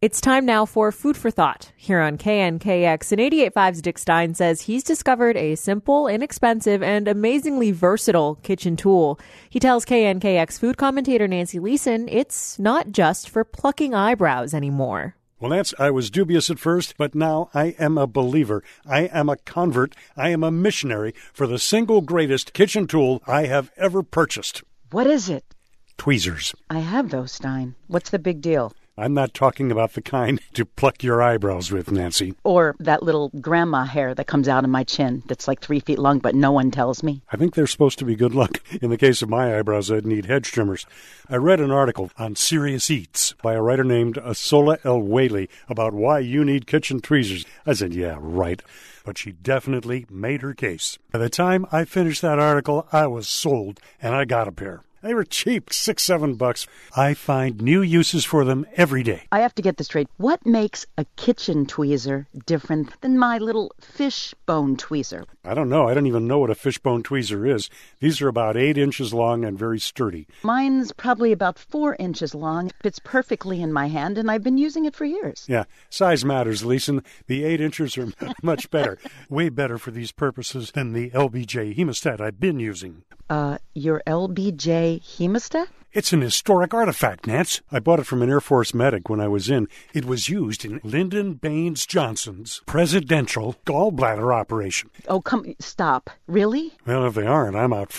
It's time now for Food for Thought here on KNKX. And 88.5's Dick Stein says he's discovered a simple, inexpensive, and amazingly versatile kitchen tool. He tells KNKX food commentator Nancy Leeson it's not just for plucking eyebrows anymore. Well, Nance, I was dubious at first, but now I am a believer. I am a convert. I am a missionary for the single greatest kitchen tool I have ever purchased. What is it? Tweezers. I have those, Stein. What's the big deal? I'm not talking about the kind to pluck your eyebrows with, Nancy. Or that little grandma hair that comes out of my chin that's like 3 feet long, but no one tells me. I think they're supposed to be good luck. In the case of my eyebrows, I'd need hedge trimmers. I read an article on Serious Eats by a writer named Asola El Whaley about why you need kitchen tweezers. I said, yeah, right. But she definitely made her case. By the time I finished that article, I was sold, and I got a pair. They were cheap, $6-7. I find new uses for them every day. I have to get this straight. What makes a kitchen tweezer different than my little fishbone tweezer? I don't know. I don't even know what a fishbone tweezer is. These are about 8 inches long and very sturdy. Mine's probably about 4 inches long. It fits perfectly in my hand, and I've been using it for years. Yeah, size matters, Leeson. The 8 inches are much better. Way better for these purposes than the LBJ hemostat I've been using. Your LBJ hemostat? It's an historic artifact, Nance. I bought it from an Air Force medic when I was in. It was used in Lyndon Baines Johnson's presidential gallbladder operation. Oh, stop. Really? Well, if they aren't, I'm out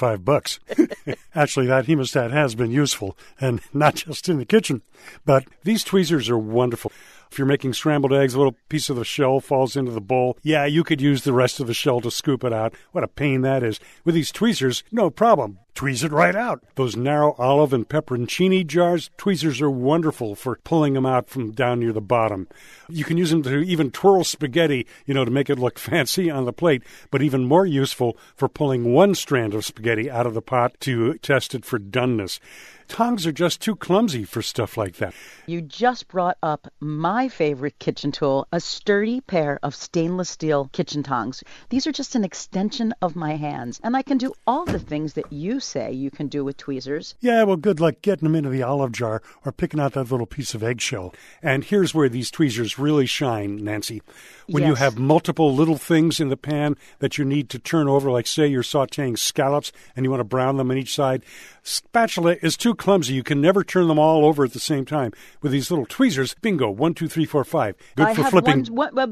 $5. Actually, that hemostat has been useful, and not just in the kitchen. But these tweezers are wonderful. If you're making scrambled eggs, a little piece of the shell falls into the bowl. Yeah, you could use the rest of the shell to scoop it out. What a pain that is. With these tweezers, no problem. Tweeze it right out. Those narrow olive and pepperoncini jars, tweezers are wonderful for pulling them out from down near the bottom. You can use them to even twirl spaghetti, to make it look fancy on the plate, but even more useful for pulling one strand of spaghetti out of the pot to test it for doneness. Tongs are just too clumsy for stuff like that. You just brought up my favorite kitchen tool, a sturdy pair of stainless steel kitchen tongs. These are just an extension of my hands, and I can do all the things that you say you can do with tweezers. Yeah, well, good luck getting them into the olive jar or picking out that little piece of eggshell. And here's where these tweezers really shine, Nancy. When you have multiple little things in the pan that you need to turn over, like say you're sautéing scallops and you want to brown them on each side, spatula is too clumsy. You can never turn them all over at the same time. With these little tweezers, bingo, 1, 2, 3, 4, 5. Good for flipping.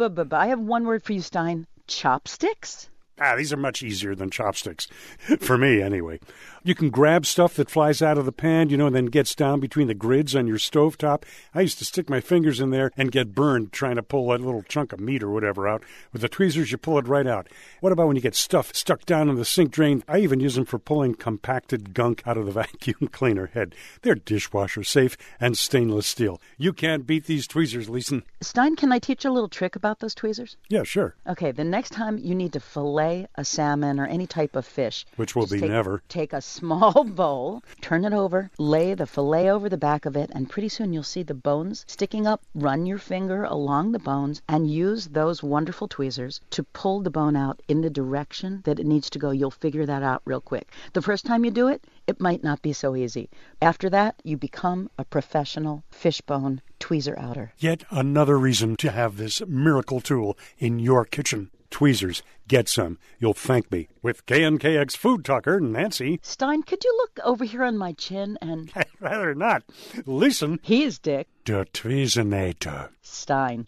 I have one word for you, Stein. Chopsticks? These are much easier than chopsticks. For me, anyway. You can grab stuff that flies out of the pan, and then gets down between the grids on your stovetop. I used to stick my fingers in there and get burned trying to pull that little chunk of meat or whatever out. With the tweezers, you pull it right out. What about when you get stuff stuck down in the sink drain? I even use them for pulling compacted gunk out of the vacuum cleaner head. They're dishwasher safe and stainless steel. You can't beat these tweezers, Leeson. Stein, can I teach you a little trick about those tweezers? Yeah, sure. Okay, the next time you need to fillet a salmon or any type of fish. Which will be never. Take a small bowl, turn it over, lay the fillet over the back of it, and pretty soon you'll see the bones sticking up. Run your finger along the bones and use those wonderful tweezers to pull the bone out in the direction that it needs to go. You'll figure that out real quick. The first time you do it, it might not be so easy. After that, you become a professional fishbone tweezer outer. Yet another reason to have this miracle tool in your kitchen. Tweezers. Get some. You'll thank me. With KNKX food talker, Nancy. Stein, could you look over here on my chin and... I'd rather not. Listen. He is Dick. Der Tweezenator. Stein.